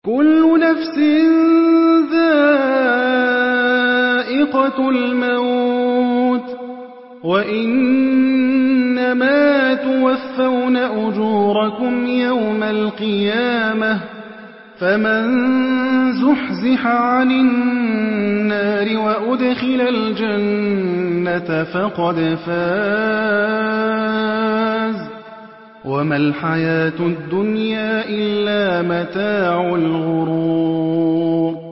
كُلُّ نَفْسٍ ذَائِقَةُ الْمَوْتِ ۖ وَإِنَّمَا تُوَفَّوْنَ أُجُورَكُمْ يَوْمَ الْقِيَامَةِ ۖ فَمَن زُحْزِحَ عَنِ النَّارِ وَأُدْخِلَ الْجَنَّةَ فَقَدْ فَازَ ۗ وَمَا الْحَيَاةُ الدُّنْيَا إِلَّا مَتَاعُ الْغُرُورِ